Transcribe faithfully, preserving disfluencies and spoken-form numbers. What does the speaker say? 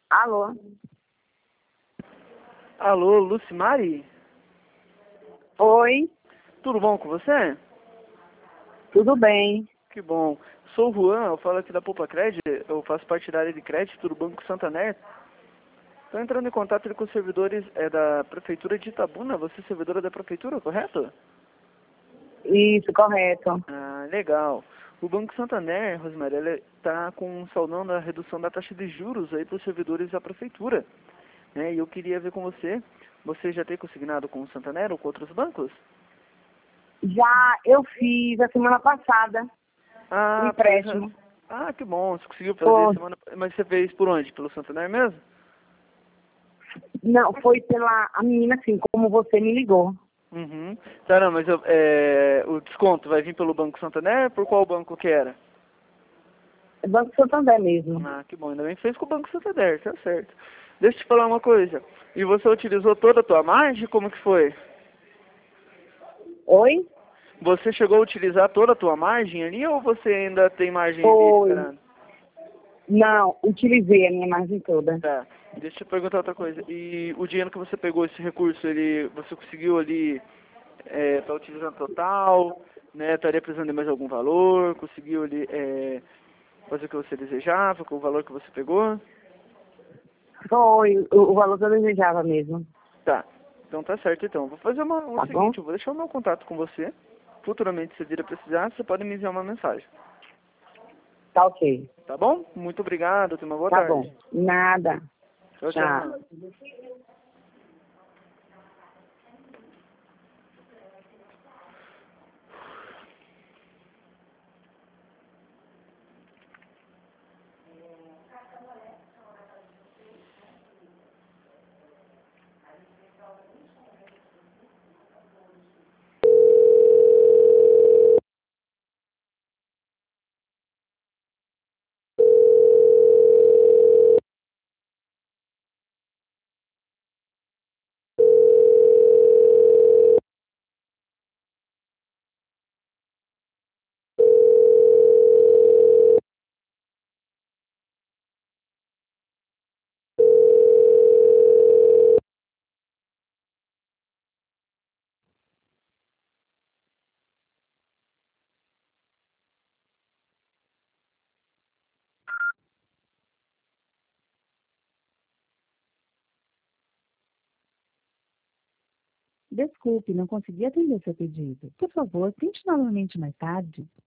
Alô? Alô, Lucimari? Oi, Tudo bom com você? tudo bem? Que bom. Sou o Juan, eu falo aqui da Poupa Cred, eu faço parte da área de crédito do Banco Santander. Estou entrando em contato com os servidores é, da Prefeitura de Itabuna. Você é servidora da Prefeitura, correto? Isso, correto. Ah, legal. O Banco Santander, Rosemary, ele está com um saldão da redução da taxa de juros aí para os servidores da Prefeitura. Né? E eu queria ver com você, você já tem consignado com o Santander ou com outros bancos? Já eu fiz a semana passada um Ah, pois é. empréstimo. Ah, que bom, você conseguiu fazer Foi, semana. Mas você fez por onde? Pelo Santander mesmo? não, foi pela a menina, assim, como você me ligou. Uhum. Tá, não, mas eu, é, o desconto vai vir pelo Banco Santander? Por qual banco que era? É Banco Santander mesmo. Ah, que bom, ainda bem que fez com o Banco Santander, tá certo. Deixa eu te falar uma coisa. E você utilizou toda a tua margem? Como que foi? Oi? Você chegou a utilizar toda a tua margem ali ou você ainda tem margem ali Foi. esperando? Não, utilizei a minha margem toda. Tá. Deixa eu perguntar outra coisa. E o dinheiro que você pegou, esse recurso, ele, você conseguiu ali, é, tá utilizando total, né? Estaria precisando de mais algum valor? Conseguiu ali, é, fazer o que você desejava com o valor que você pegou? Foi o, o valor que eu desejava mesmo. Tá. Então tá certo então. Vou fazer uma, o Tá bom? seguinte, eu vou deixar o meu contato com você. Futuramente, se vir a precisar, você pode me enviar uma mensagem. Tá ok. Tá bom? Muito obrigado, tenha uma boa Tá tarde. bom. Nada. Tchau, Tchau. tchau. Desculpe, não consegui atender seu pedido. Por favor, tente novamente mais tarde.